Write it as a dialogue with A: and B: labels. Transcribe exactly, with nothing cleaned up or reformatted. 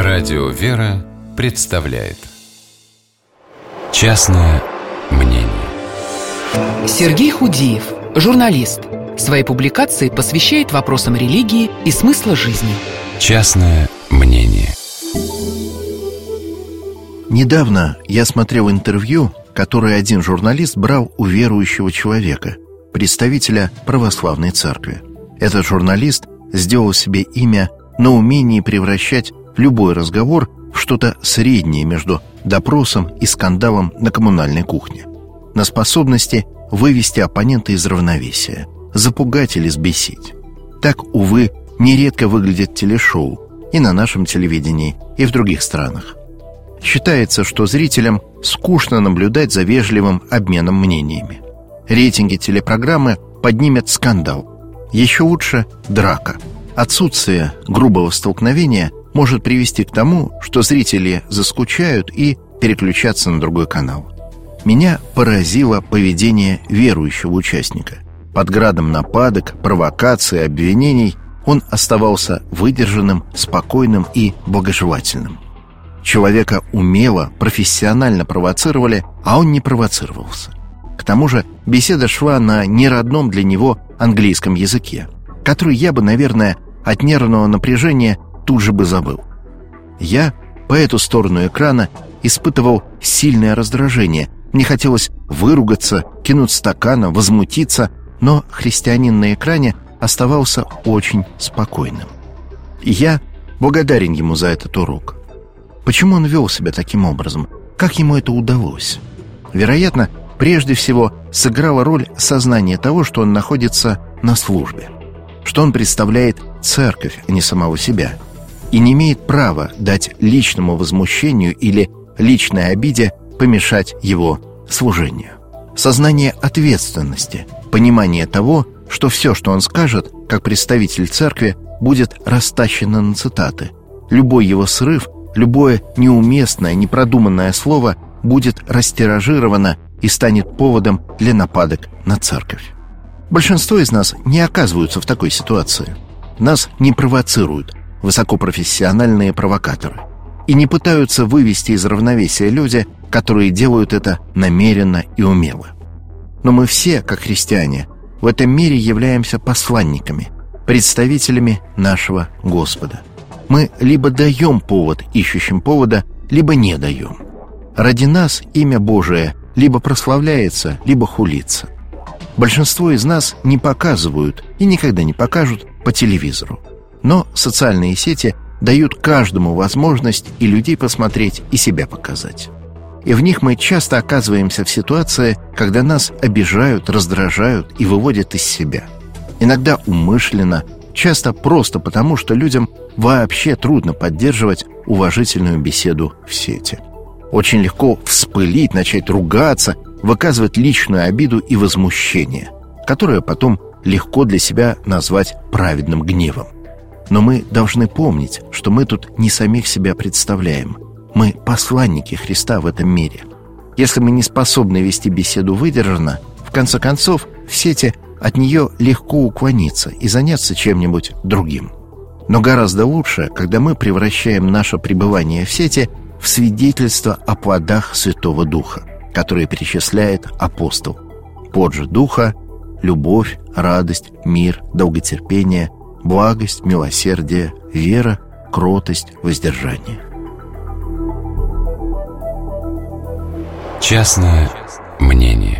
A: Радио «Вера» представляет «Частное мнение».
B: Сергей Худиев, журналист, свои публикации посвящает вопросам религии и смысла жизни.
A: «Частное мнение».
C: Недавно я смотрел интервью, которое один журналист брал у верующего человека, представителя православной церкви. Этот журналист сделал себе имя на умении превращать любой разговор в что-то среднее между допросом и скандалом на коммунальной кухне, на способности вывести оппонента из равновесия, запугать или взбесить. Так, увы, нередко выглядит телешоу и на нашем телевидении, и в других странах. Считается, что зрителям скучно наблюдать за вежливым обменом мнениями. Рейтинги телепрограммы поднимет скандал. Еще лучше – драка. Отсутствие грубого столкновения может привести к тому, что зрители заскучают и переключатся на другой канал. Меня поразило поведение верующего участника. Под градом нападок, провокаций, обвинений он оставался выдержанным, спокойным и благожелательным. Человека умело, профессионально провоцировали, а он не провоцировался. К тому же беседа шла на неродном для него английском языке, который я бы, наверное, от нервного напряжения тут же бы забыл. Я по эту сторону экрана испытывал сильное раздражение. Мне хотелось выругаться, кинуть стакана, возмутиться, но христианин на экране оставался очень спокойным. И я благодарен ему за этот урок. Почему он вел себя таким образом? Как ему это удалось? Вероятно, прежде всего сыграла роль сознание того, что он находится на службе, что он представляет церковь, а не самого себя, и не имеет права дать личному возмущению или личной обиде помешать его служению. Сознание ответственности, понимание того, что все, что он скажет, как представитель церкви, будет растащено на цитаты. Любой его срыв, любое неуместное, непродуманное слово будет растиражировано и станет поводом для нападок на церковь. Большинство из нас не оказываются в такой ситуации. Нас не провоцируют высокопрофессиональные провокаторы и не пытаются вывести из равновесия люди, которые делают это намеренно и умело. Но мы все, как христиане, в этом мире являемся посланниками, представителями нашего Господа. Мы либо даем повод ищущим повода, либо не даем. Ради нас имя Божие либо прославляется, либо хулится. Большинство из нас не показывают и никогда не покажут по телевизору. Но социальные сети дают каждому возможность и людей посмотреть, и себя показать. И в них мы часто оказываемся в ситуации, когда нас обижают, раздражают и выводят из себя. Иногда умышленно, часто просто потому, что людям вообще трудно поддерживать уважительную беседу в сети. Очень легко вспылить, начать ругаться, выказывать личную обиду и возмущение, которое потом легко для себя назвать праведным гневом. Но мы должны помнить, что мы тут не самих себя представляем. Мы посланники Христа в этом мире. Если мы не способны вести беседу выдержанно, в конце концов, в сети от нее легко уклониться и заняться чем-нибудь другим. Но гораздо лучше, когда мы превращаем наше пребывание в сети в свидетельство о плодах Святого Духа, которые перечисляет апостол. Плод же Духа – любовь, радость, мир, долготерпение, благость, милосердие, вера, кротость, воздержание.
A: Частное мнение.